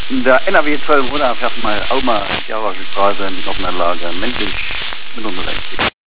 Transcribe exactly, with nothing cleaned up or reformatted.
Der N R W zwölfhundert fährt mal Auma Java Straße in die Nordnerlage, männlich mit untersechzig.